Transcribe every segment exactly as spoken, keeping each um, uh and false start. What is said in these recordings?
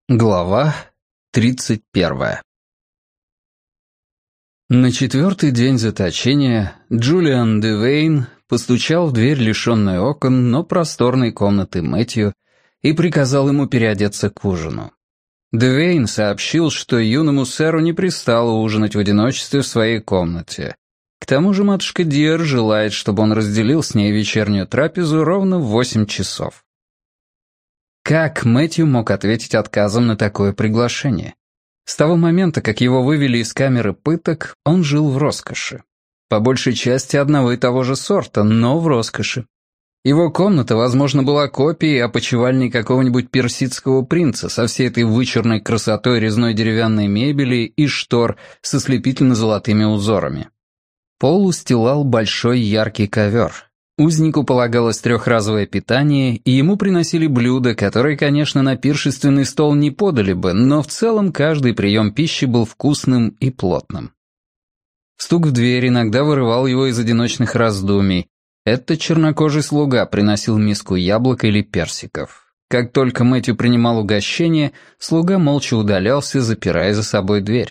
Глава тридцать первая. На четвертый день заточения Джулиан Девейн постучал в дверь лишенной окон, но просторной комнаты Мэтью и приказал ему переодеться к ужину. Девейн сообщил, что юному сэру не пристало ужинать в одиночестве в своей комнате. К тому же матушка Диер желает, чтобы он разделил с ней вечернюю трапезу ровно в восемь часов. Как Мэтью мог ответить отказом на такое приглашение? С того момента, как его вывели из камеры пыток, он жил в роскоши. По большей части одного и того же сорта, но в роскоши. Его комната, возможно, была копией опочивальни какого-нибудь персидского принца со всей этой вычурной красотой резной деревянной мебели и штор с ослепительно-золотыми узорами. Пол устилал большой яркий ковер. Узнику полагалось трехразовое питание, и ему приносили блюда, которые, конечно, на пиршественный стол не подали бы, но в целом каждый прием пищи был вкусным и плотным. Стук в дверь иногда вырывал его из одиночных раздумий. Это чернокожий слуга приносил миску яблок или персиков. Как только Мэтью принимал угощение, слуга молча удалялся, запирая за собой дверь.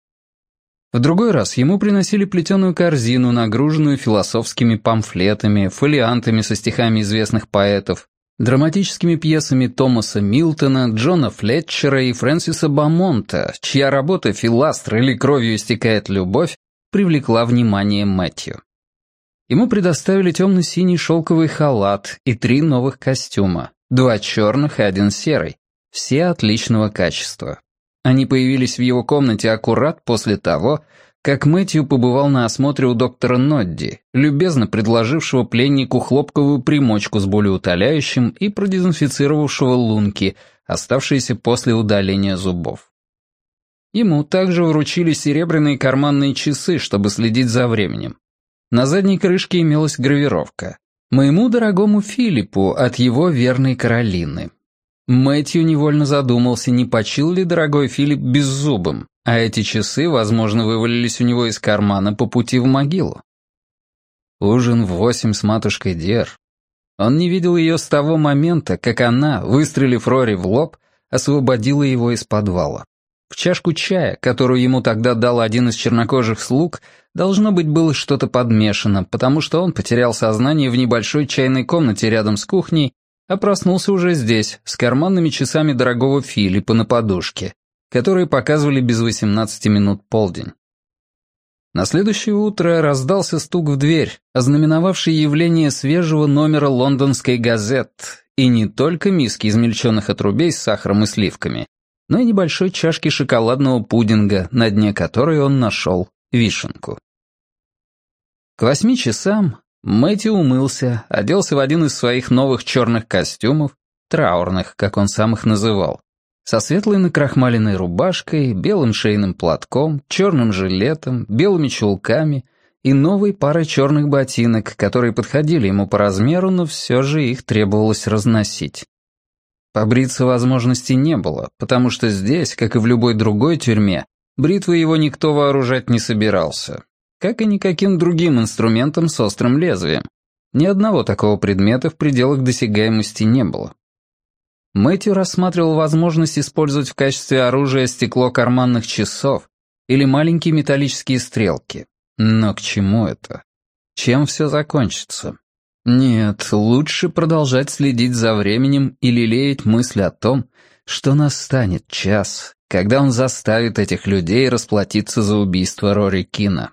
В другой раз ему приносили плетеную корзину, нагруженную философскими памфлетами, фолиантами со стихами известных поэтов, драматическими пьесами Томаса Милтона, Джона Флетчера и Фрэнсиса Бамонта, чья работа «Филастр» или «Кровью истекает любовь» привлекла внимание Мэтью. Ему предоставили темно-синий шелковый халат и три новых костюма, два черных и один серый, все отличного качества. Они появились в его комнате аккурат после того, как Мэтью побывал на осмотре у доктора Нодди, любезно предложившего пленнику хлопковую примочку с болеутоляющим и продезинфицировавшего лунки, оставшиеся после удаления зубов. Ему также вручили серебряные карманные часы, чтобы следить за временем. На задней крышке имелась гравировка: «Моему дорогому Филиппу от его верной Каролины». Мэтью невольно задумался, не почил ли дорогой Филипп беззубым, а эти часы, возможно, вывалились у него из кармана по пути в могилу. Ужин в восемь с матушкой Диер. Он не видел ее с того момента, как она, выстрелив Рори в лоб, освободила его из подвала. В чашку чая, которую ему тогда дал один из чернокожих слуг, должно быть, было что-то подмешано, потому что он потерял сознание в небольшой чайной комнате рядом с кухней, а проснулся уже здесь, с карманными часами дорогого Филиппа на подушке, которые показывали без восемнадцати минут полдень. На следующее утро раздался стук в дверь, ознаменовавший явление свежего номера лондонской газет, и не только миски измельченных отрубей с сахаром и сливками, но и небольшой чашки шоколадного пудинга, на дне которой он нашел вишенку. К восьми часам Мэтью умылся, оделся в один из своих новых черных костюмов, траурных, как он сам их называл, со светлой накрахмаленной рубашкой, белым шейным платком, черным жилетом, белыми чулками и новой парой черных ботинок, которые подходили ему по размеру, но все же их требовалось разносить. Побриться возможности не было, потому что здесь, как и в любой другой тюрьме, бритвой его никто вооружать не собирался. Как и никаким другим инструментом с острым лезвием. Ни одного такого предмета в пределах досягаемости не было. Мэтью рассматривал возможность использовать в качестве оружия стекло карманных часов или маленькие металлические стрелки. Но к чему это? Чем все закончится? Нет, лучше продолжать следить за временем и лелеять мысль о том, что настанет час, когда он заставит этих людей расплатиться за убийство Рори Кина.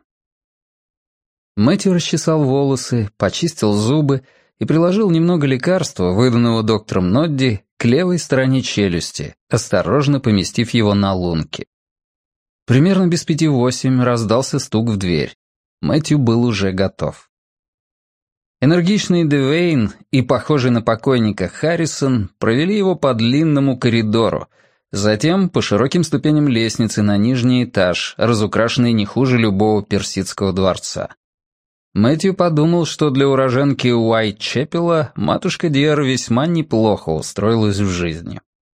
Мэтью расчесал волосы, почистил зубы и приложил немного лекарства, выданного доктором Нодди, к левой стороне челюсти, осторожно поместив его на лунки. Примерно без пяти восемь раздался стук в дверь. Мэтью был уже готов. Энергичный Девейн и похожий на покойника Харрисон провели его по длинному коридору, затем по широким ступеням лестницы на нижний этаж, разукрашенный не хуже любого персидского дворца. Мэтью подумал, что для уроженки Уайтчепела матушка Диер весьма неплохо устроилась в жизни.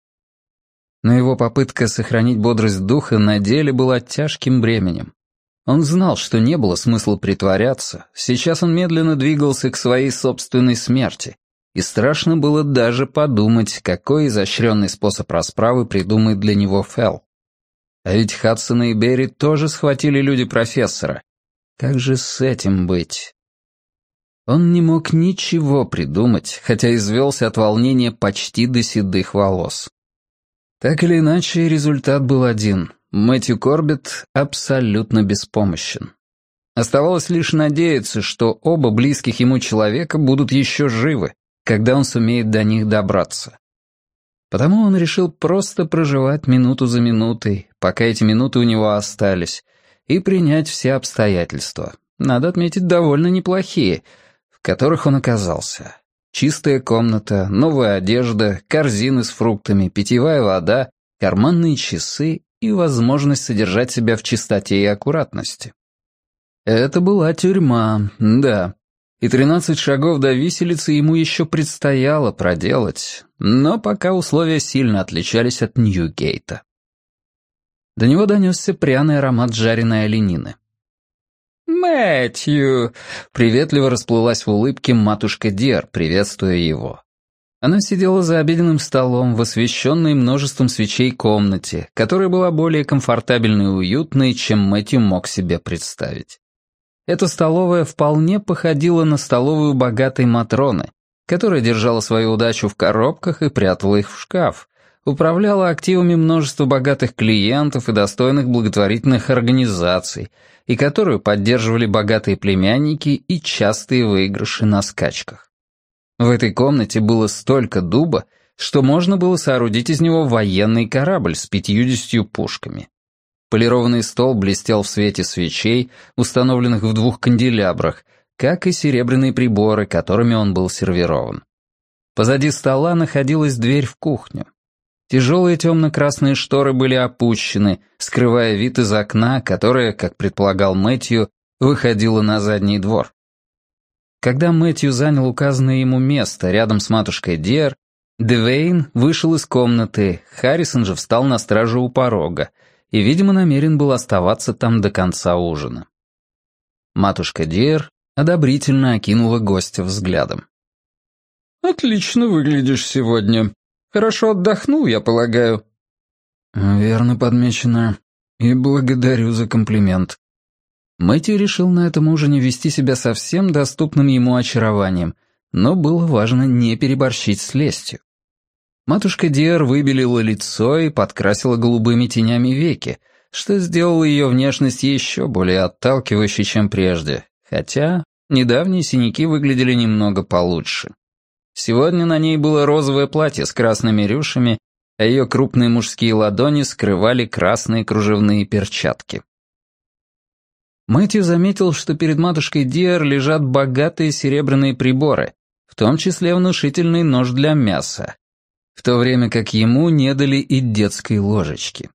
Но его попытка сохранить бодрость духа на деле была тяжким бременем. Он знал, что не было смысла притворяться, сейчас он медленно двигался к своей собственной смерти, и страшно было даже подумать, какой изощренный способ расправы придумает для него Фелл. А ведь Хадсона и Берри тоже схватили люди профессора. Как же с этим быть? Он не мог ничего придумать, хотя извелся от волнения почти до седых волос. Так или иначе, результат был один. Мэтью Корбетт абсолютно беспомощен. Оставалось лишь надеяться, что оба близких ему человека будут еще живы, когда он сумеет до них добраться. Потому он решил просто проживать минуту за минутой, пока эти минуты у него остались, и принять все обстоятельства, надо отметить, довольно неплохие, в которых он оказался. Чистая комната, новая одежда, корзины с фруктами, питьевая вода, карманные часы и возможность содержать себя в чистоте и аккуратности. Это была тюрьма, да. И тринадцать шагов до виселицы ему еще предстояло проделать, но пока условия сильно отличались от Ньюгейта. До него донесся пряный аромат жареной оленины. «Мэтью!» — приветливо расплылась в улыбке матушка Дер, приветствуя его. Она сидела за обеденным столом в освещенной множеством свечей комнате, которая была более комфортабельной и уютной, чем Мэтью мог себе представить. Эта столовая вполне походила на столовую богатой Матроны, которая держала свою удачу в коробках и прятала их в шкаф, управляла активами множества богатых клиентов и достойных благотворительных организаций, и которую поддерживали богатые племянники и частые выигрыши на скачках. В этой комнате было столько дуба, что можно было соорудить из него военный корабль с пятьюдесятью пушками. Полированный стол блестел в свете свечей, установленных в двух канделябрах, как и серебряные приборы, которыми он был сервирован. Позади стола находилась дверь в кухню. Тяжелые темно-красные шторы были опущены, скрывая вид из окна, которое, как предполагал Мэтью, выходило на задний двор. Когда Мэтью занял указанное ему место рядом с матушкой Дер, Девейн вышел из комнаты, Харрисон же встал на страже у порога и, видимо, намерен был оставаться там до конца ужина. Матушка Дер одобрительно окинула гостя взглядом. «Отлично выглядишь сегодня. Хорошо отдохнул, я полагаю». «Верно подмечено. И благодарю за комплимент». Мэтью решил на этом ужине вести себя совсем доступным ему очарованием, но было важно не переборщить с лестью. Матушка Диар выбелила лицо и подкрасила голубыми тенями веки, что сделало ее внешность еще более отталкивающей, чем прежде, хотя недавние синяки выглядели немного получше. Сегодня на ней было розовое платье с красными рюшами, а ее крупные мужские ладони скрывали красные кружевные перчатки. Мэтью заметил, что перед матушкой Диар лежат богатые серебряные приборы, в том числе внушительный нож для мяса, в то время как ему не дали и детской ложечки.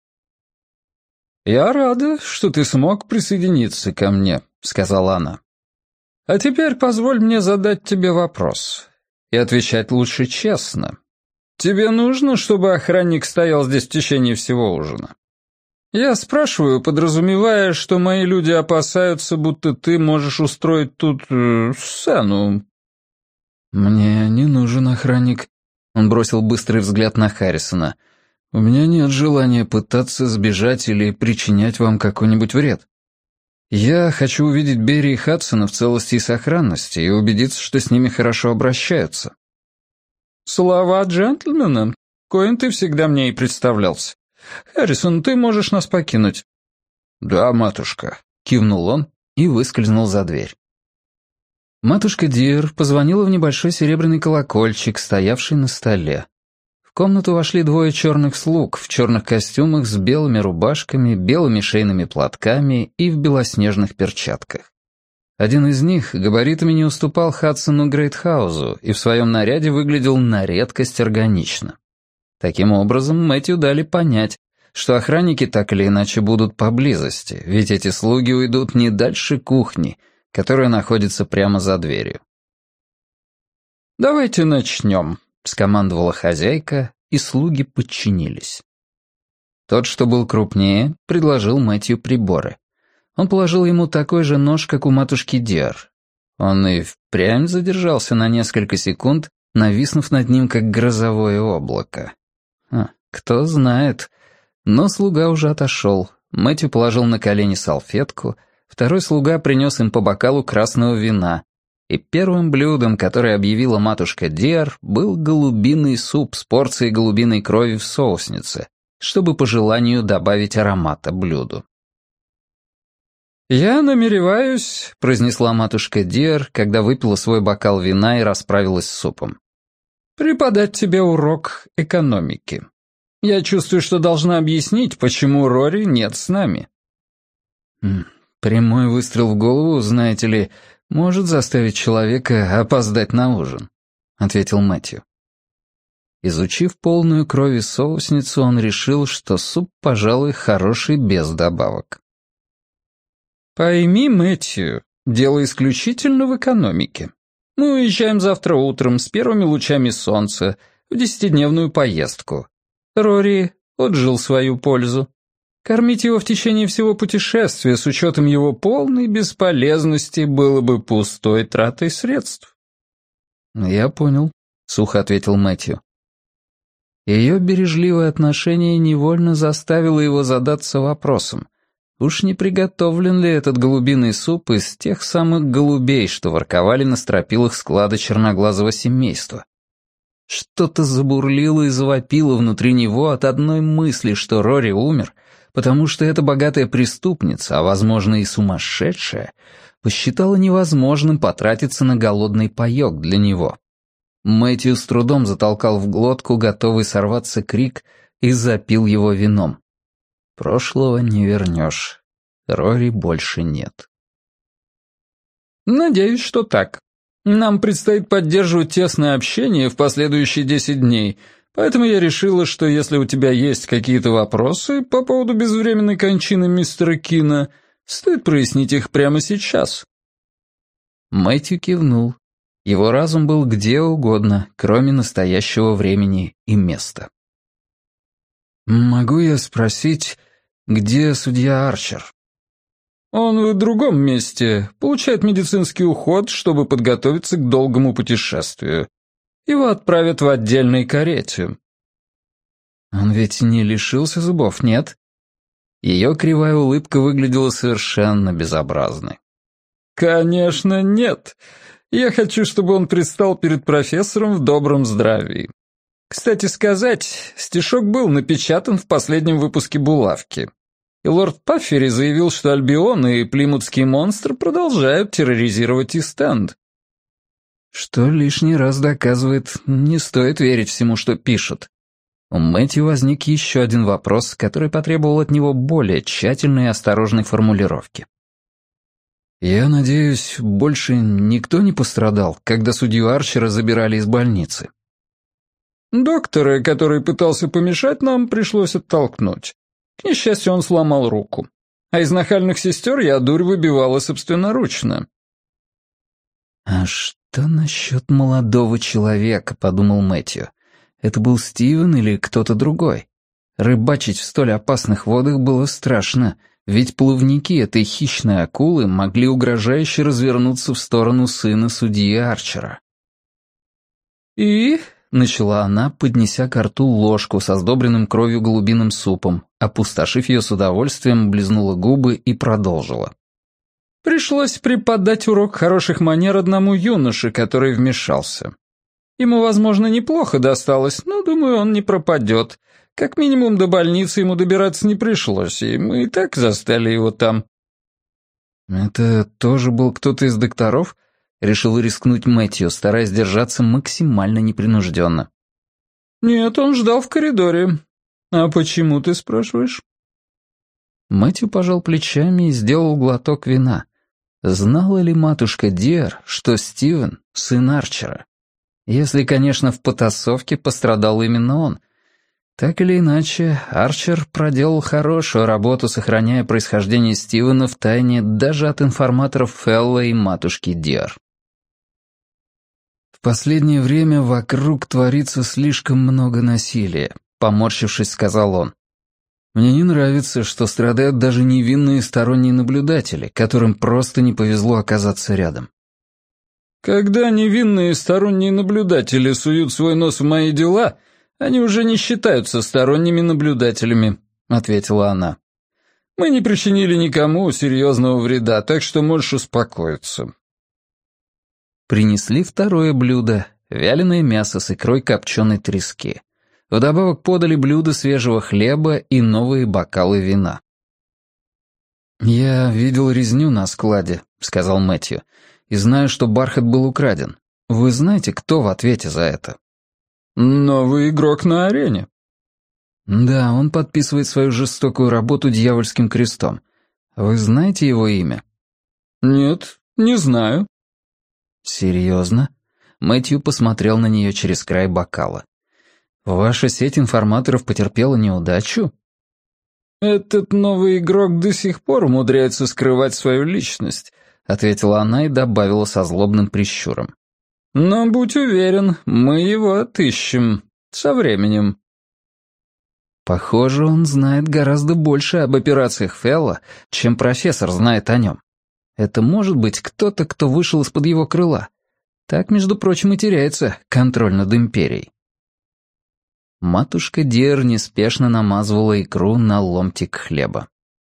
«Я рада, что ты смог присоединиться ко мне», — сказала она. «А теперь позволь мне задать тебе вопрос. И отвечать лучше честно. Тебе нужно, чтобы охранник стоял здесь в течение всего ужина? Я спрашиваю, подразумевая, что мои люди опасаются, будто ты можешь устроить тут э, сцену». «Мне не нужен охранник», — он бросил быстрый взгляд на Харрисона. «У меня нет желания пытаться сбежать или причинять вам какой-нибудь вред. Я хочу увидеть Берри и Хадсона в целости и сохранности и убедиться, что с ними хорошо обращаются». «Слова джентльмена, коим ты всегда мне и представлялся. Харрисон, ты можешь нас покинуть». «Да, матушка», — кивнул он и выскользнул за дверь. Матушка Дир позвонила в небольшой серебряный колокольчик, стоявший на столе. В комнату вошли двое черных слуг в черных костюмах с белыми рубашками, белыми шейными платками и в белоснежных перчатках. Один из них габаритами не уступал Хадсону Грейтхаузу и в своем наряде выглядел на редкость органично. Таким образом, Мэтью дали понять, что охранники так или иначе будут поблизости, ведь эти слуги уйдут не дальше кухни, которая находится прямо за дверью. «Давайте начнем», — скомандовала хозяйка, и слуги подчинились. Тот, что был крупнее, предложил Мэтью приборы. Он положил ему такой же нож, как у матушки Диар. Он и впрямь задержался на несколько секунд, нависнув над ним, как грозовое облако. А, кто знает. Но слуга уже отошел. Мэтью положил на колени салфетку, второй слуга принес им по бокалу красного вина, и первым блюдом, которое объявила матушка Диар, был голубиный суп с порцией голубиной крови в соуснице, чтобы по желанию добавить аромата блюду. «Я намереваюсь», — произнесла матушка Диар, когда выпила свой бокал вина и расправилась с супом, «преподать тебе урок экономики. Я чувствую, что должна объяснить, почему Рори нет с нами». «Прямой выстрел в голову, знаете ли, может заставить человека опоздать на ужин», — ответил Мэтью. Изучив полную крови соусницу, он решил, что суп, пожалуй, хороший без добавок. «Пойми, Мэтью, дело исключительно в экономике. Мы уезжаем завтра утром с первыми лучами солнца в десятидневную поездку. Рори отжил свою пользу. Кормить его в течение всего путешествия с учетом его полной бесполезности было бы пустой тратой средств». «Я понял», — сухо ответил Мэтью. Ее бережливое отношение невольно заставило его задаться вопросом, уж не приготовлен ли этот голубиный суп из тех самых голубей, что ворковали на стропилах склада черноглазого семейства. Что-то забурлило и завопило внутри него от одной мысли, что Рори умер, потому что эта богатая преступница, а, возможно, и сумасшедшая, посчитала невозможным потратиться на голодный паёк для него. Мэтью с трудом затолкал в глотку готовый сорваться крик и запил его вином. Прошлого не вернешь. Рори больше нет. «Надеюсь, что так. Нам предстоит поддерживать тесное общение в последующие десять дней, поэтому я решила, что если у тебя есть какие-то вопросы по поводу безвременной кончины мистера Кина, стоит прояснить их прямо сейчас». Мэтью кивнул. Его разум был где угодно, кроме настоящего времени и места. «Могу я спросить, где судья Арчер?» «Он в другом месте, получает медицинский уход, чтобы подготовиться к долгому путешествию. Его отправят в отдельной карете». «Он ведь не лишился зубов, нет?» Ее кривая улыбка выглядела совершенно безобразной. «Конечно, нет. Я хочу, чтобы он предстал перед профессором в добром здравии. Кстати сказать, стишок был напечатан в последнем выпуске «Булавки». И лорд Паффери заявил, что Альбион и Плимутский монстр продолжают терроризировать Ист-Энд. Что лишний раз доказывает, не стоит верить всему, что пишут. У Мэтью возник еще один вопрос, который потребовал от него более тщательной и осторожной формулировки. «Я надеюсь, больше никто не пострадал, когда судью Арчера забирали из больницы?» «Доктора, который пытался помешать нам, пришлось оттолкнуть. К несчастью, он сломал руку. А из нахальных сестер я дурь выбивала собственноручно». «А что насчет молодого человека?» — подумал Мэтью. «Это был Стивен или кто-то другой? Рыбачить в столь опасных водах было страшно, ведь плавники этой хищной акулы могли угрожающе развернуться в сторону сына судьи Арчера». «И...» — начала она, поднеся ко рту ложку со сдобренным кровью голубиным супом, опустошив ее с удовольствием, облизнула губы и продолжила. «Пришлось преподать урок хороших манер одному юноше, который вмешался. Ему, возможно, неплохо досталось, но, думаю, он не пропадет. Как минимум до больницы ему добираться не пришлось, и мы и так застали его там». «Это тоже был кто-то из докторов?» — решил рискнуть Мэтью, стараясь держаться максимально непринужденно. «Нет, он ждал в коридоре. А почему, ты спрашиваешь?» Мэтью пожал плечами и сделал глоток вина. Знала ли матушка Диар, что Стивен — сын Арчера? Если, конечно, в потасовке пострадал именно он. Так или иначе, Арчер проделал хорошую работу, сохраняя происхождение Стивена в тайне даже от информаторов Фелла и матушки Диар. «В последнее время вокруг творится слишком много насилия», — поморщившись, сказал он. «Мне не нравится, что страдают даже невинные сторонние наблюдатели, которым просто не повезло оказаться рядом». Когда невинные сторонние наблюдатели суют свой нос в мои дела, они уже не считаются сторонними наблюдателями», — ответила она. «Мы не причинили никому серьезного вреда, так что можешь успокоиться». Принесли второе блюдо — вяленое мясо с икрой копченой трески. Вдобавок подали блюдо свежего хлеба и новые бокалы вина. «Я видел резню на складе», — сказал Мэтью, «и знаю, что бархат был украден. Вы знаете, кто в ответе за это?» «Новый игрок на арене». «Да, он подписывает свою жестокую работу дьявольским крестом. Вы знаете его имя?» «Нет, не знаю». «Серьезно?» Мэтью посмотрел на нее через край бокала. «Ваша сеть информаторов потерпела неудачу?» «Этот новый игрок до сих пор умудряется скрывать свою личность», — ответила она и добавила со злобным прищуром. «Но будь уверен, мы его отыщем. Со временем». Похоже, он знает гораздо больше об операциях Фелла, чем профессор знает о нем. Это может быть кто-то, кто вышел из-под его крыла. Так, между прочим, и теряется контроль над империей. Матушка Дир неспешно намазывала икру на ломтик хлеба.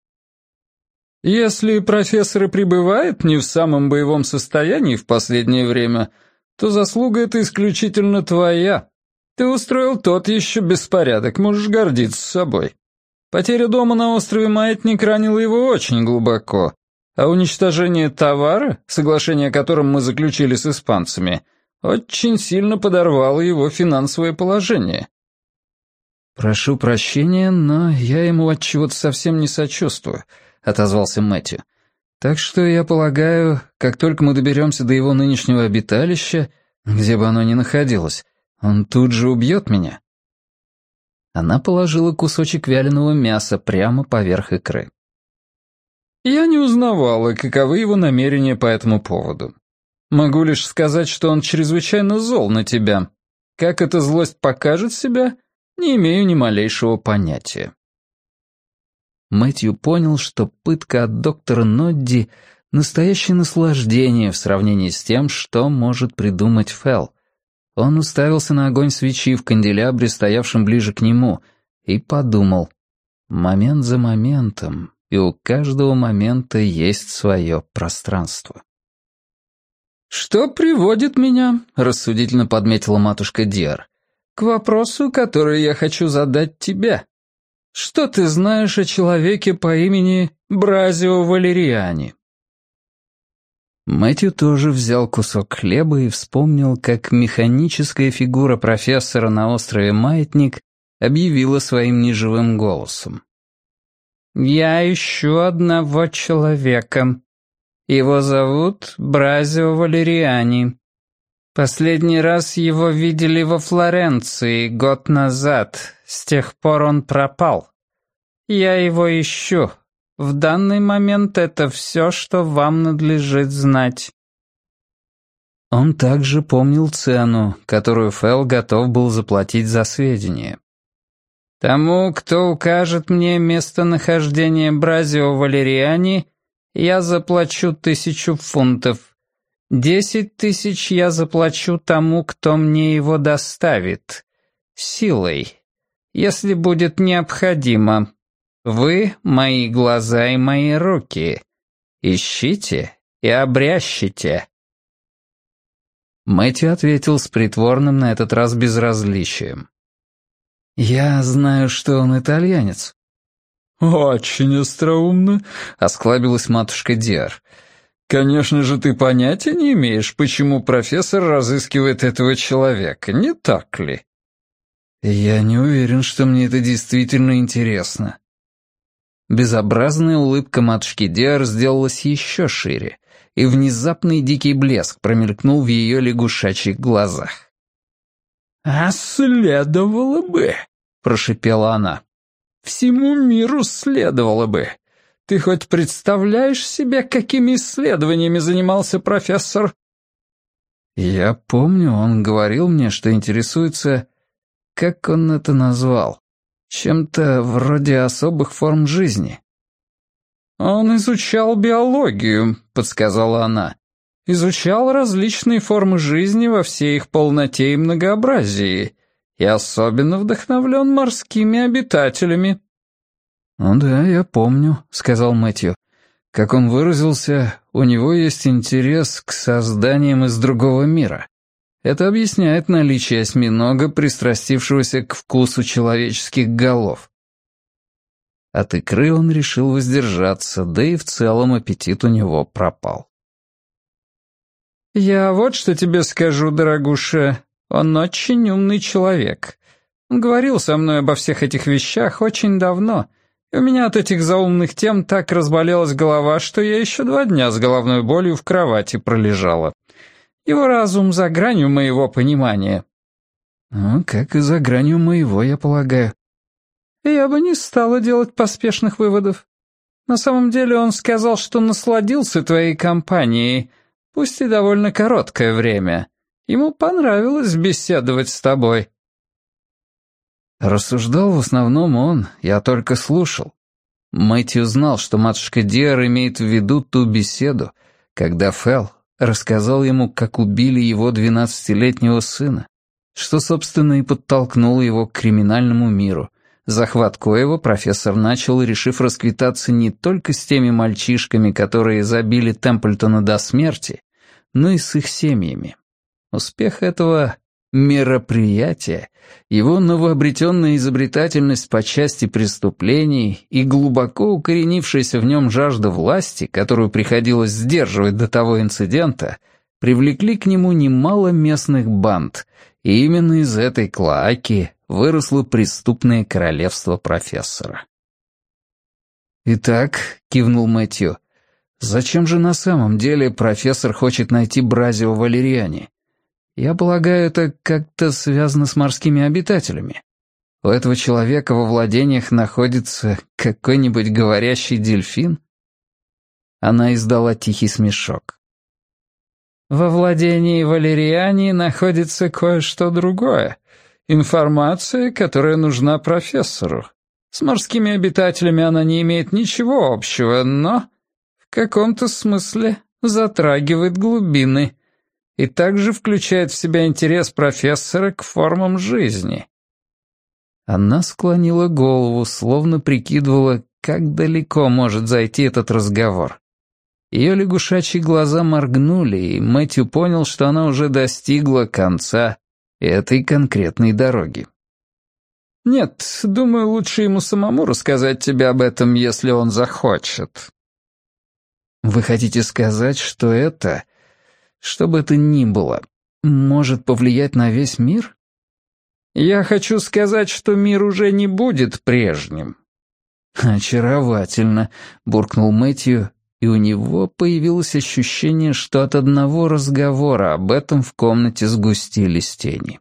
«Если профессор и пребывает не в самом боевом состоянии в последнее время, то заслуга эта исключительно твоя. Ты устроил тот еще беспорядок, можешь гордиться собой. Потеря дома на острове Маятник ранила его очень глубоко, а уничтожение товара, соглашение о котором мы заключили с испанцами, очень сильно подорвало его финансовое положение». «Прошу прощения, но я ему от чего-то совсем не сочувствую», — отозвался Мэтью. «Так что, я полагаю, как только мы доберемся до его нынешнего обиталища, где бы оно ни находилось, он тут же убьет меня». Она положила кусочек вяленого мяса прямо поверх икры. «Я не узнавала, каковы его намерения по этому поводу. Могу лишь сказать, что он чрезвычайно зол на тебя. Как эта злость покажет себя, не имею ни малейшего понятия». Мэтью понял, что пытка от доктора Нодди — настоящее наслаждение в сравнении с тем, что может придумать Фелл. Он уставился на огонь свечи в канделябре, стоявшем ближе к нему, и подумал: момент за моментом, и у каждого момента есть свое пространство. «Что приводит меня, — рассудительно подметила матушка Диар, — к вопросу, который я хочу задать тебе. Что ты знаешь о человеке по имени Бразио Валериани?» Мэтью тоже взял кусок хлеба и вспомнил, как механическая фигура профессора на острове Маятник объявила своим неживым голосом: «Я ищу одного человека. Его зовут Бразио Валериани. Последний раз его видели во Флоренции год назад. С тех пор он пропал. Я его ищу. В данный момент это все, что вам надлежит знать». Он также помнил цену, которую Фелл готов был заплатить за сведения. «Тому, кто укажет мне местонахождение Бразио Валериани, я заплачу тысячу фунтов. Десять тысяч я заплачу тому, кто мне его доставит. Силой, если будет необходимо. Вы — мои глаза и мои руки. Ищите и обрящите». Мэтью ответил с притворным на этот раз безразличием: «Я знаю, что он итальянец». «Очень остроумно», — осклабилась матушка Диар. «Конечно же, ты понятия не имеешь, почему профессор разыскивает этого человека, не так ли?» «Я не уверен, что мне это действительно интересно». Безобразная улыбка матушки Диар сделалась еще шире, и внезапный дикий блеск промелькнул в ее лягушачьих глазах. «А следовало бы», — прошипела она. «Всему миру следовало бы. Ты хоть представляешь себе, какими исследованиями занимался профессор?» «Я помню, он говорил мне, что интересуется, как он это назвал, чем-то вроде особых форм жизни». «Он изучал биологию», — подсказала она. изучал различные формы жизни во всей их полноте и многообразии, и особенно вдохновлен морскими обитателями». «Ну да, я помню», — сказал Мэтью. «Как он выразился, у него есть интерес к созданиям из другого мира. Это объясняет наличие осьминога, пристрастившегося к вкусу человеческих голов». От икры он решил воздержаться, да и в целом аппетит у него пропал. «Я вот что тебе скажу, дорогуша, он очень умный человек. Он говорил со мной обо всех этих вещах очень давно, и у меня от этих заумных тем так разболелась голова, что я еще два дня с головной болью в кровати пролежала. Его разум за гранью моего понимания». «Ну, как и за гранью моего, я полагаю». «Я бы не стала делать поспешных выводов. На самом деле он сказал, что насладился твоей компанией, пусть и довольно короткое время. Ему понравилось беседовать с тобой». Рассуждал в основном он, я только слушал. Мэтью знал, что матушка Диар имеет в виду ту беседу, когда Фелл рассказал ему, как убили его двенадцатилетнего сына, что, собственно, и подтолкнуло его к криминальному миру, захват коего профессор начал, решив расквитаться не только с теми мальчишками, которые забили Темплтона до смерти, но и с их семьями. Успех этого мероприятия, его новообретенная изобретательность по части преступлений и глубоко укоренившаяся в нем жажда власти, которую приходилось сдерживать до того инцидента, привлекли к нему немало местных банд, и именно из этой клоаки выросло преступное королевство профессора. «Итак», — кивнул Мэтью, — «зачем же на самом деле профессор хочет найти Бразио Валериани? Я полагаю, это как-то связано с морскими обитателями. У этого человека во владениях находится какой-нибудь говорящий дельфин?» Она издала тихий смешок. «Во владении Валериани находится кое-что другое. Информация, которая нужна профессору. С морскими обитателями она не имеет ничего общего, но в каком-то смысле затрагивает глубины и также включает в себя интерес профессора к формам жизни». Она склонила голову, словно прикидывала, как далеко может зайти этот разговор. Ее лягушачьи глаза моргнули, и Мэтью понял, что она уже достигла конца этой конкретной дороги. «Нет, думаю, лучше ему самому рассказать тебе об этом, если он захочет». «Вы хотите сказать, что это, что бы это ни было, может повлиять на весь мир?» «Я хочу сказать, что мир уже не будет прежним». «Очаровательно», — буркнул Мэтью, и у него появилось ощущение, что от одного разговора об этом в комнате сгустились тени.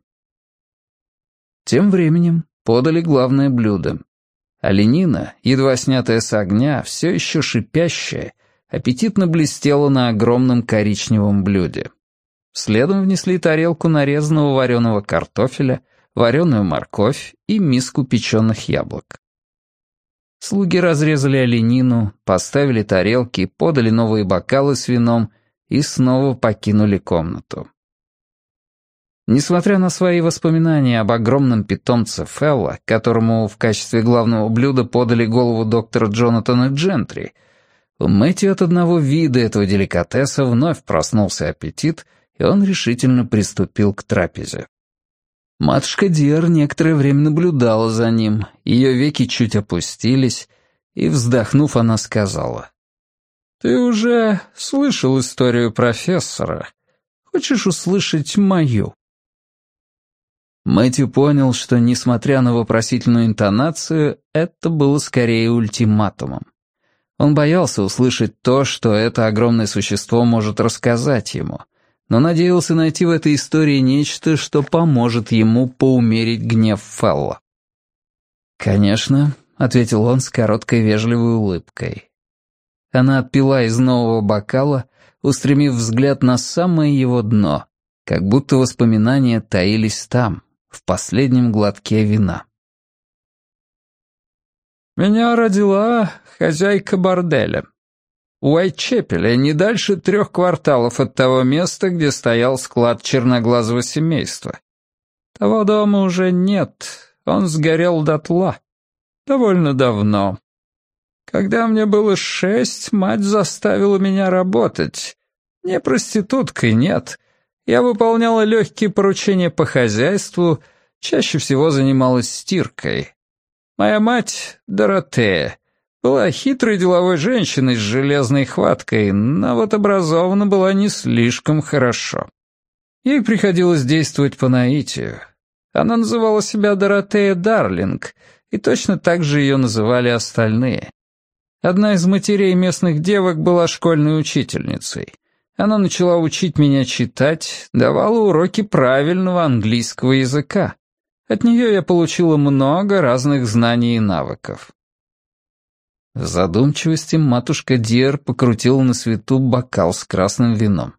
Тем временем подали главное блюдо. Оленина, едва снятая с огня, все еще шипящая, аппетитно блестела на огромном коричневом блюде. Следом внесли тарелку нарезанного вареного картофеля, вареную морковь и миску печеных яблок. Слуги разрезали оленину, поставили тарелки, подали новые бокалы с вином и снова покинули комнату. Несмотря на свои воспоминания об огромном питомце Фелла, которому в качестве главного блюда подали голову доктора Джонатана Джентри, у Мэтью от одного вида этого деликатеса вновь проснулся аппетит, и он решительно приступил к трапезе. Матушка Диар некоторое время наблюдала за ним, ее веки чуть опустились, и, вздохнув, она сказала: «Ты уже слышал историю профессора. Хочешь услышать мою?» Мэтью понял, что, несмотря на вопросительную интонацию, это было скорее ультиматумом. Он боялся услышать то, что это огромное существо может рассказать ему, но надеялся найти в этой истории нечто, что поможет ему поумерить гнев Фелла. «Конечно», — ответил он с короткой вежливой улыбкой. Она отпила из нового бокала, устремив взгляд на самое его дно, как будто воспоминания таились там, в последнем глотке вина. «Меня родила хозяйка борделя. у Уайтчепеля, не дальше трех кварталов от того места, где стоял склад черноглазого семейства. Того дома уже нет, он сгорел дотла. Довольно давно. Когда мне было шесть, мать заставила меня работать. Не проституткой, нет. Я выполняла легкие поручения по хозяйству, чаще всего занималась стиркой. Моя мать, Доротея, была хитрой деловой женщиной с железной хваткой, но вот образована была не слишком хорошо. Ей приходилось действовать по наитию. Она называла себя Доротея Дарлинг, и точно так же ее называли остальные. Одна из матерей местных девок была школьной учительницей. Она начала учить меня читать, давала уроки правильного английского языка. От нее я получила много разных знаний и навыков. В задумчивости матушка Диер покрутила на свету бокал с красным вином.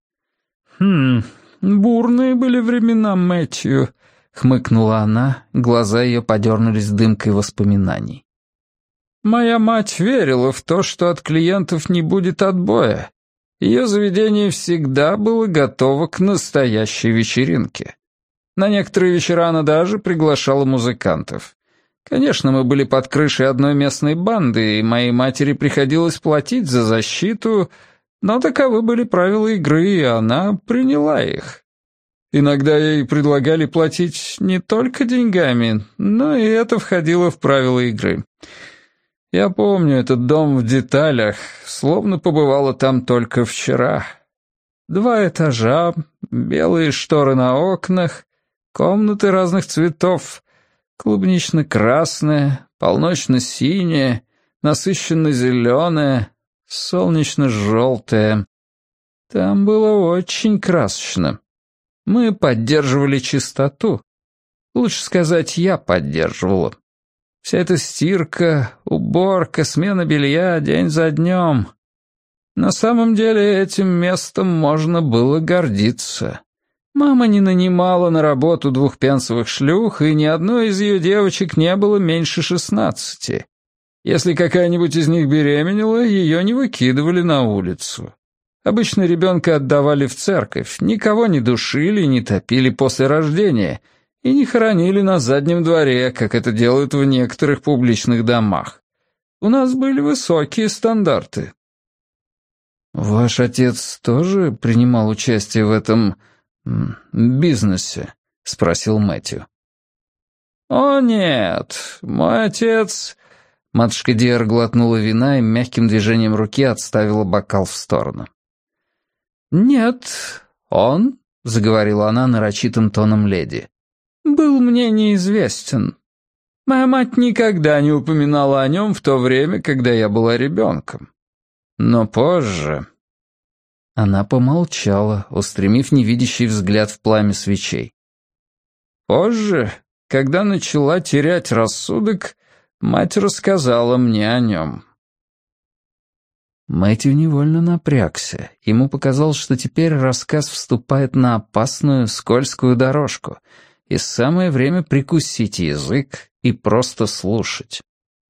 «Хм, бурные были времена, Мэтью», — хмыкнула она, глаза ее подернулись дымкой воспоминаний. «Моя мать верила в то, что от клиентов не будет отбоя. Ее заведение всегда было готово к настоящей вечеринке. На некоторые вечера она даже приглашала музыкантов. Конечно, мы были под крышей одной местной банды, и моей матери приходилось платить за защиту, но таковы были правила игры, и она приняла их. Иногда ей предлагали платить не только деньгами, но и это входило в правила игры. Я помню этот дом в деталях, словно побывала там только вчера. Два этажа, белые шторы на окнах, комнаты разных цветов, клубнично-красная, полночно-синяя, насыщенно-зеленая, солнечно-желтая. Там было очень красочно. Мы поддерживали чистоту. Лучше сказать, я поддерживала. Вся эта стирка, уборка, смена белья день за днем. На самом деле этим местом можно было гордиться. Мама не нанимала на работу двухпенсовых шлюх, и ни одной из ее девочек не было меньше шестнадцати. Если какая-нибудь из них беременела, ее не выкидывали на улицу. Обычно ребенка отдавали в церковь, никого не душили и не топили после рождения, и не хоронили на заднем дворе, как это делают в некоторых публичных домах. У нас были высокие стандарты. «Ваш отец тоже принимал участие в этом бизнесе?» — спросил Мэтью. «О, нет, мой отец...» Матушка Диер глотнула вина и мягким движением руки отставила бокал в сторону. «Нет, он...» — заговорила она нарочитым тоном леди. «Был мне неизвестен. Моя мать никогда не упоминала о нем в то время, когда я была ребенком. Но позже...» Она помолчала, устремив невидящий взгляд в пламя свечей. «Позже, когда начала терять рассудок, мать рассказала мне о нем». Мэтью невольно напрягся. Ему показалось, что теперь рассказ вступает на опасную, скользкую дорожку, и самое время прикусить язык и просто слушать.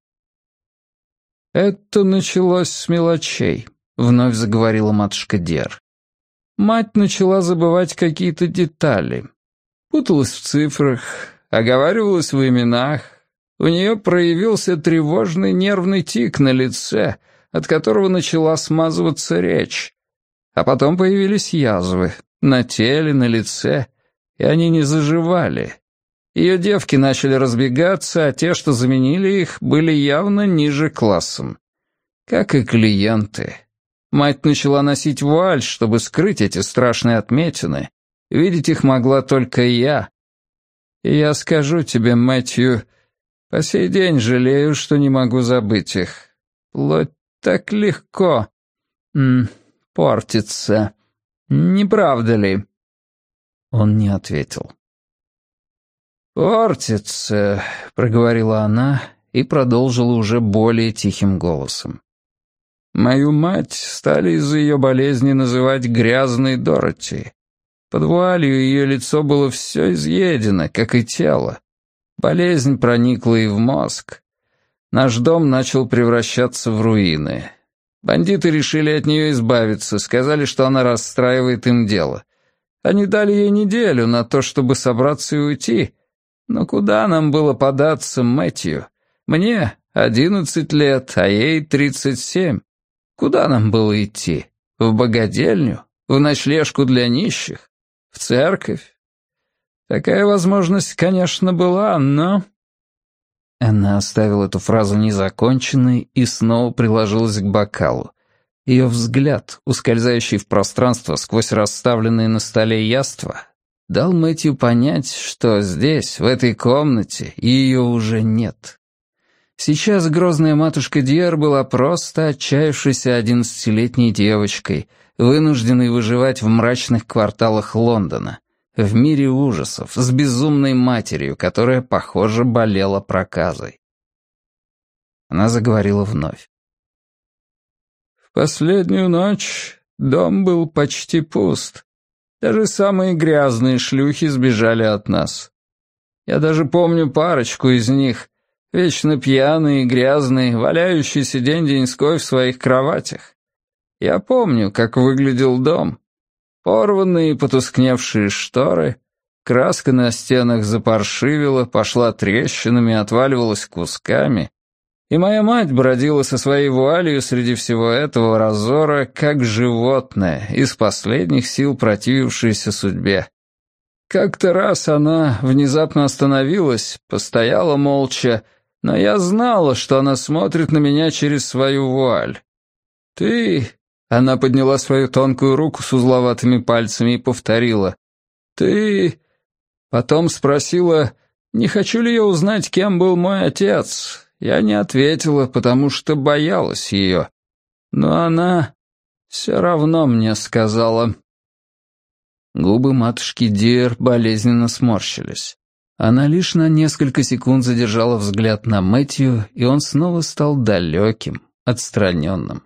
«Это началось с мелочей», — вновь заговорила матушка Диер. «Мать начала забывать какие-то детали. Путалась в цифрах, оговаривалась в именах. У нее проявился тревожный нервный тик на лице, от которого начала смазываться речь. А потом появились язвы на теле, на лице, и они не заживали. Ее девки начали разбегаться, а те, что заменили их, были явно ниже классом. Как и клиенты. Мать начала носить вуаль, чтобы скрыть эти страшные отметины. Видеть их могла только я. И я скажу тебе, Мэтью, по сей день жалею, что не могу забыть их. Плоть так легко м, портится. Не правда ли?» Он не ответил. «Портится», — проговорила она и продолжила уже более тихим голосом. «Мою мать стали из-за ее болезни называть грязной Дороти. Под вуалью ее лицо было все изъедено, как и тело. Болезнь проникла и в мозг. Наш дом начал превращаться в руины. Бандиты решили от нее избавиться, сказали, что она расстраивает им дело. Они дали ей неделю на то, чтобы собраться и уйти. Но куда нам было податься, Мэтью? Мне одиннадцать лет, а ей тридцать семь. Куда нам было идти? В богадельню? В ночлежку для нищих? В церковь? Такая возможность, конечно, была, но... Она оставила эту фразу незаконченной и снова приложилась к бокалу. Ее взгляд, ускользающий в пространство сквозь расставленные на столе яства, дал Мэтью понять, что здесь, в этой комнате, ее уже нет. Сейчас грозная матушка Дьер была просто отчаявшейся одиннадцатилетней девочкой, вынужденной выживать в мрачных кварталах Лондона, в мире ужасов, с безумной матерью, которая, похоже, болела проказой. Она заговорила вновь. В последнюю ночь дом был почти пуст. Даже самые грязные шлюхи сбежали от нас. Я даже помню парочку из них, вечно пьяные и грязные, валяющиеся день-деньской в своих кроватях. Я помню, как выглядел дом. Порванные и потускневшие шторы, краска на стенах запаршивела, пошла трещинами, отваливалась кусками, и моя мать бродила со своей вуалью среди всего этого разора, как животное, из последних сил противившееся судьбе. Как-то раз она внезапно остановилась, постояла молча, но я знала, что она смотрит на меня через свою вуаль. «Ты...» — она подняла свою тонкую руку с узловатыми пальцами и повторила. «Ты...» Потом спросила, не хочу ли я узнать, кем был мой отец. Я не ответила, потому что боялась ее. Но она все равно мне сказала. Губы матушки Дьер болезненно сморщились. Она лишь на несколько секунд задержала взгляд на Мэтью, и он снова стал далеким, отстраненным.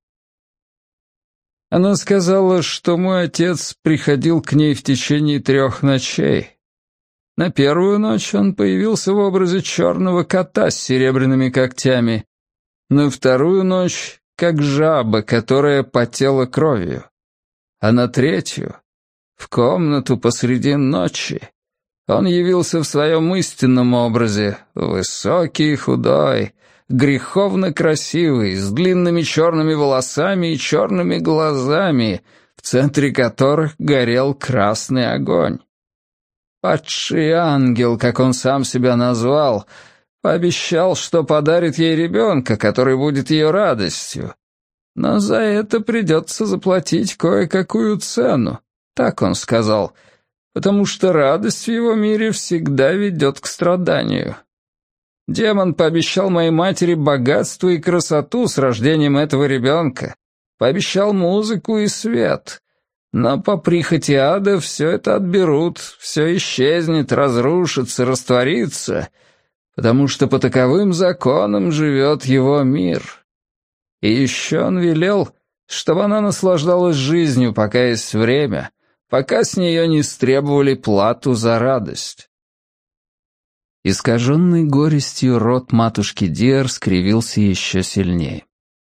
Она сказала, что мой отец приходил к ней в течение трех ночей. На первую ночь он появился в образе черного кота с серебряными когтями. На вторую ночь — как жаба, которая потела кровью. А на третью — в комнату посреди ночи. Он явился в своем истинном образе, высокий и худой, греховно красивый, с длинными черными волосами и черными глазами, в центре которых горел красный огонь. Падший ангел, как он сам себя назвал, пообещал, что подарит ей ребенка, который будет ее радостью. Но за это придется заплатить кое-какую цену, так он сказал, потому что радость в его мире всегда ведет к страданию. Демон пообещал моей матери богатство и красоту с рождением этого ребенка, пообещал музыку и свет. Но по прихоти ада все это отберут, все исчезнет, разрушится, растворится, потому что по таковым законам живет его мир. И еще он велел, чтобы она наслаждалась жизнью, пока есть время, пока с нее не стребовали плату за радость. Искаженный горестью рот матушки Дьер скривился еще сильнее.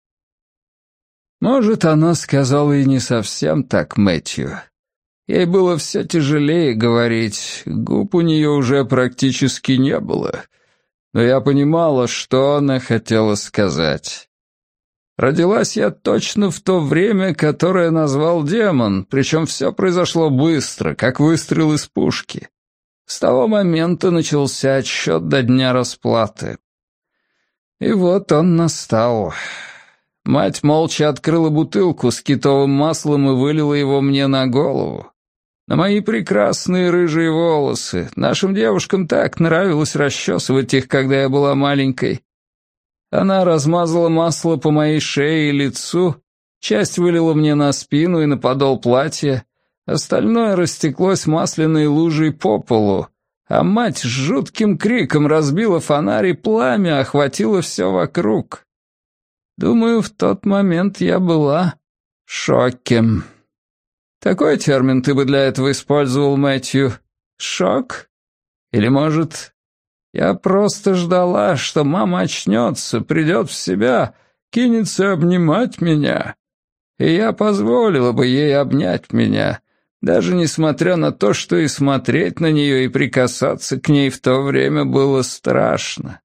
Может, она сказала и не совсем так Мэтью. Ей было все тяжелее говорить, губ у нее уже практически не было. Но я понимала, что она хотела сказать. Родилась я точно в то время, которое назвал демон, причем все произошло быстро, как выстрел из пушки. С того момента начался отсчет до дня расплаты. И вот он настал. Мать молча открыла бутылку с китовым маслом и вылила его мне на голову. На мои прекрасные рыжие волосы. Нашим девушкам так нравилось расчесывать их, когда я была маленькой. Она размазала масло по моей шее и лицу, часть вылила мне на спину и на подол платья, остальное растеклось масляной лужей по полу, а мать с жутким криком разбила фонарь, и пламя охватило все вокруг. Думаю, в тот момент я была в шоке. Такой термин ты бы для этого использовал, Мэтью? Шок? Или, может, я просто ждала, что мама очнется, придет в себя кинется обнимать меня, и я позволила бы ей обнять меня, даже несмотря на то, что и смотреть на нее, и прикасаться к ней в то время было страшно.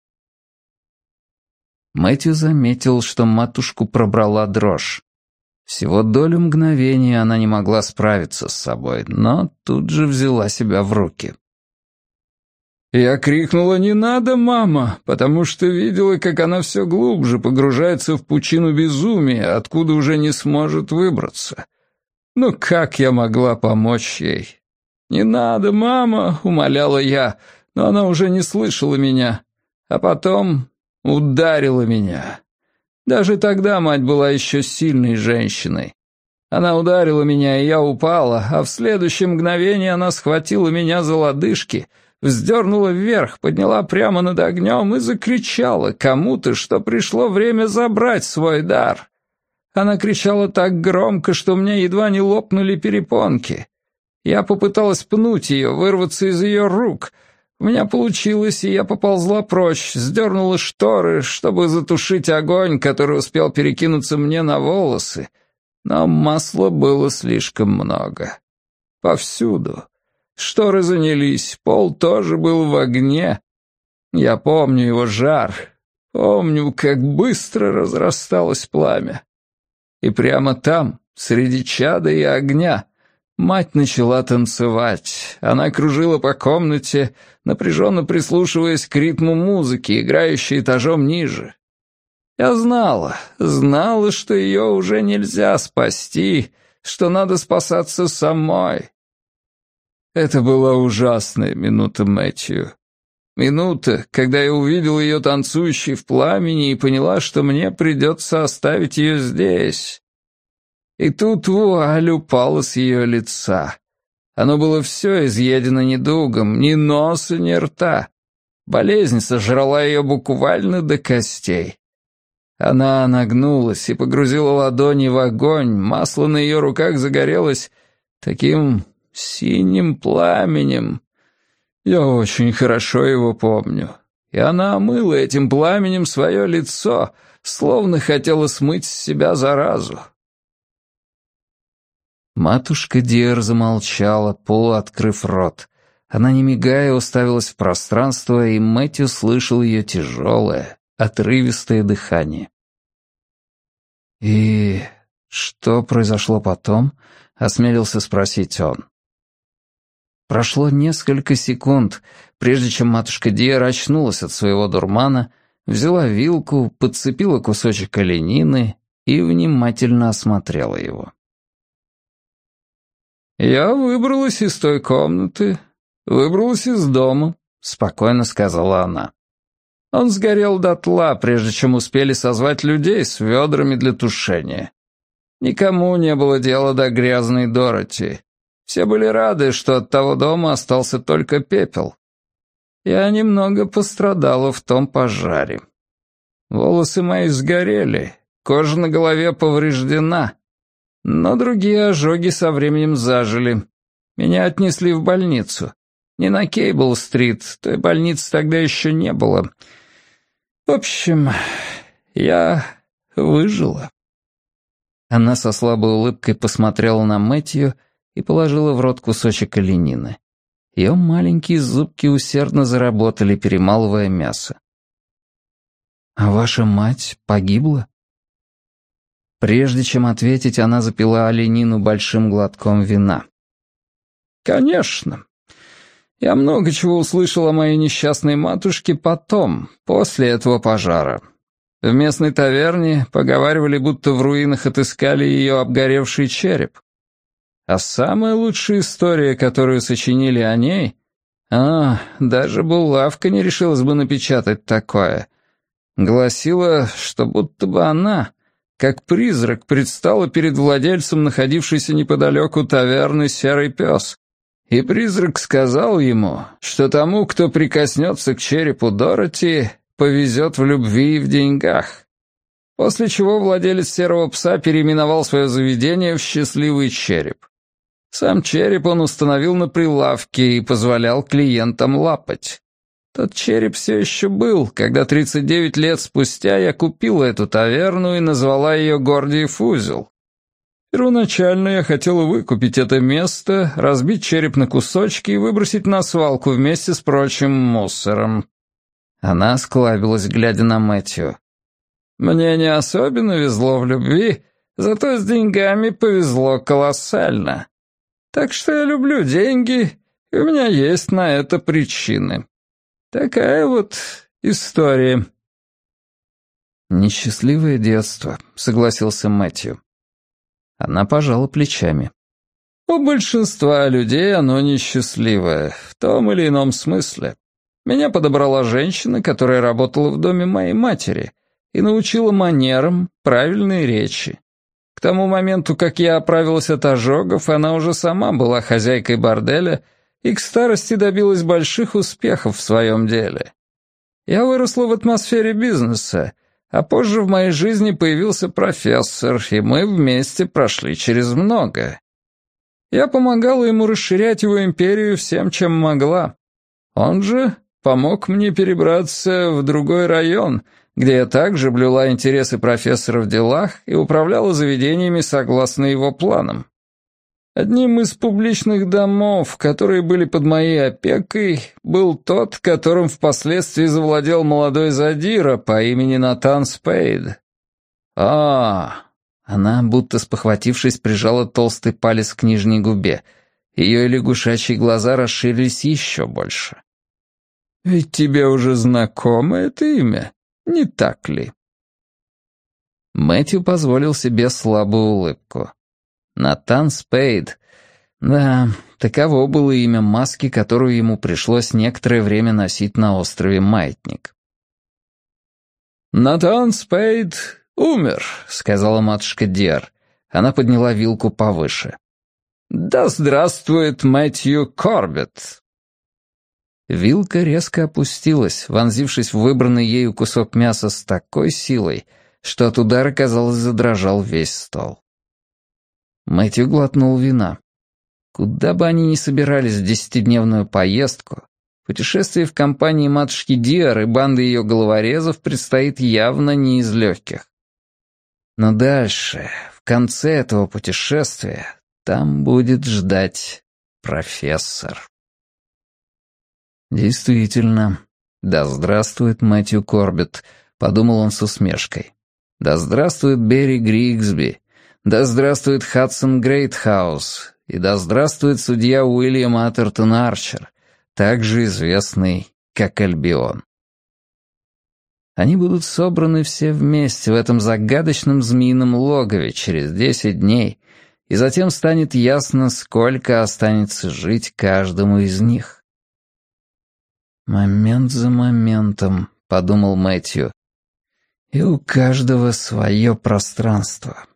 Мэтью заметил, что матушку пробрала дрожь. Всего долю мгновения она не могла справиться с собой, но тут же взяла себя в руки. Я крикнула «Не надо, мама!», потому что видела, как она все глубже погружается в пучину безумия, откуда уже не сможет выбраться. Но как я могла помочь ей? «Не надо, мама!» — умоляла я, но она уже не слышала меня. А потом ударила меня. Даже тогда мать была еще сильной женщиной. Она ударила меня, и я упала, а в следующее мгновение она схватила меня за лодыжки, вздернула вверх, подняла прямо над огнем и закричала кому-то, что пришло время забрать свой дар. Она кричала так громко, что у меня едва не лопнули перепонки. Я попыталась пнуть ее, вырваться из ее рук. У меня получилось, и я поползла прочь, сдернула шторы, чтобы затушить огонь, который успел перекинуться мне на волосы. Но масла было слишком много. Повсюду. Шторы занялись, пол тоже был в огне. Я помню его жар, помню, как быстро разрасталось пламя. И прямо там, среди чада и огня, мать начала танцевать. Она кружила по комнате, напряженно прислушиваясь к ритму музыки, играющей этажом ниже. Я знала, знала, что ее уже нельзя спасти, что надо спасаться самой. Это была ужасная минута, Мэтью. Минута, когда я увидел ее танцующей в пламени и поняла, что мне придется оставить ее здесь. И тут вуаль упала с ее лица. Оно было все изъедено недугом, ни носа, ни рта. Болезнь сожрала ее буквально до костей. Она нагнулась и погрузила ладони в огонь, масло на ее руках загорелось таким синим пламенем. Я очень хорошо его помню. И она омыла этим пламенем свое лицо, словно хотела смыть с себя заразу. Матушка Диэр замолчала, полуоткрыв рот. Она, не мигая, уставилась в пространство, и Мэтью слышал ее тяжелое, отрывистое дыхание. «И что произошло потом?» — осмелился спросить он. Прошло несколько секунд, прежде чем матушка Диэр очнулась от своего дурмана, взяла вилку, подцепила кусочек оленины и внимательно осмотрела его. «Я выбралась из той комнаты, выбралась из дома», — спокойно сказала она. «Он сгорел дотла, прежде чем успели созвать людей с ведрами для тушения. Никому не было дела до грязной Дороти. Все были рады, что от того дома остался только пепел. Я немного пострадала в том пожаре. Волосы мои сгорели, кожа на голове повреждена, но другие ожоги со временем зажили. Меня отнесли в больницу. Не на Кейбл-стрит, той больницы тогда еще не было. В общем, я выжила». Она со слабой улыбкой посмотрела на Мэтью и положила в рот кусочек оленины. Ее маленькие зубки усердно заработали, перемалывая мясо. «А ваша мать погибла?» Прежде чем ответить, она запила оленину большим глотком вина. «Конечно. Я много чего услышал о моей несчастной матушке потом, после этого пожара. В местной таверне поговаривали, будто в руинах отыскали ее обгоревший череп. А самая лучшая история, которую сочинили о ней... А, даже булавка не решилась бы напечатать такое. Гласила, что будто бы она, как призрак, предстала перед владельцем находившейся неподалеку таверны «Серый пес». И призрак сказал ему, что тому, кто прикоснется к черепу Дороти, повезет в любви и в деньгах. После чего владелец «Серого пса» переименовал свое заведение в «Счастливый череп». Сам череп он установил на прилавке и позволял клиентам лапать. Тот череп все еще был, когда тридцать девять лет спустя я купила эту таверну и назвала ее «Гордиев узел». Первоначально я хотела выкупить это место, разбить череп на кусочки и выбросить на свалку вместе с прочим мусором. Она осклабилась, глядя на Мэтью. Мне не особенно везло в любви, зато с деньгами повезло колоссально. Так что я люблю деньги, и у меня есть на это причины. Такая вот история. «Несчастливое детство», — согласился Мэтью. Она пожала плечами. У большинства людей оно несчастливое, в том или ином смысле. Меня подобрала женщина, которая работала в доме моей матери, и научила манерам, правильной речи. К тому моменту, как я оправилась от ожогов, она уже сама была хозяйкой борделя и к старости добилась больших успехов в своем деле. Я выросла в атмосфере бизнеса, а позже в моей жизни появился профессор, и мы вместе прошли через многое. Я помогала ему расширять его империю всем, чем могла. Он же помог мне перебраться в другой район, где я также блюла интересы профессора в делах и управляла заведениями согласно его планам. Одним из публичных домов, которые были под моей опекой, был тот, которым впоследствии завладел молодой задира по имени Натан Спейд. А, она, будто спохватившись, прижала толстый палец к нижней губе. Ее лягушачьи глаза расширились еще больше. «Ведь тебе уже знакомо это имя, не так ли?» Мэтью позволил себе слабую улыбку. Натан Спейд. Да, таково было имя маски, которую ему пришлось некоторое время носить на острове Маятник. «Натан Спейд умер», — сказала матушка Диар. Она подняла вилку повыше. «Да здравствует Мэтью Корбетт!» Вилка резко опустилась, вонзившись в выбранный ею кусок мяса с такой силой, что от удара, казалось, задрожал весь стол. Мэтью глотнул вина. Куда бы они ни собирались в десятидневную поездку, путешествие в компании матушки Диар и банды ее головорезов предстоит явно не из легких. Но дальше, в конце этого путешествия, там будет ждать профессор. Действительно, да здравствует Мэтью Корбетт, подумал он с усмешкой. Да здравствует Берри Григсби, да здравствует Хадсон Грейтхаус, и да здравствует судья Уильям Атертон Арчер, также известный как Альбион. Они будут собраны все вместе в этом загадочном змеином логове через десять дней, и затем станет ясно, сколько останется жить каждому из них. «Момент за моментом», — подумал Мэтью, — «и у каждого свое пространство».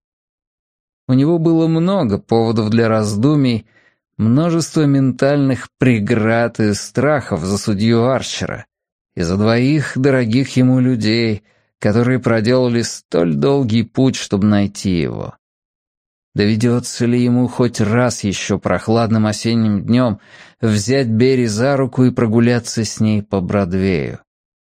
У него было много поводов для раздумий, множество ментальных преград и страхов за судью Арчера и за двоих дорогих ему людей, которые проделали столь долгий путь, чтобы найти его. Доведется ли ему хоть раз еще прохладным осенним днем взять Берри за руку и прогуляться с ней по Бродвею?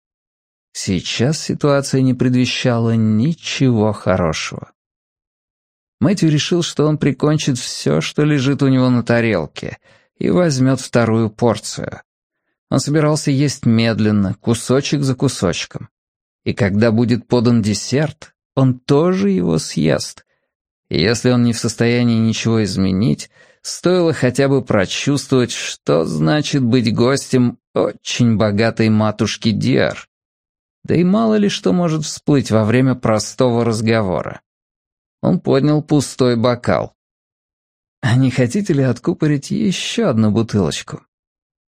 Сейчас ситуация не предвещала ничего хорошего. Мэтью решил, что он прикончит все, что лежит у него на тарелке, и возьмет вторую порцию. Он собирался есть медленно, кусочек за кусочком. И когда будет подан десерт, он тоже его съест. И если он не в состоянии ничего изменить, стоило хотя бы прочувствовать, что значит быть гостем очень богатой матушки Диар. Да и мало ли что может всплыть во время простого разговора. Он поднял пустой бокал. «А не хотите ли откупорить еще одну бутылочку?»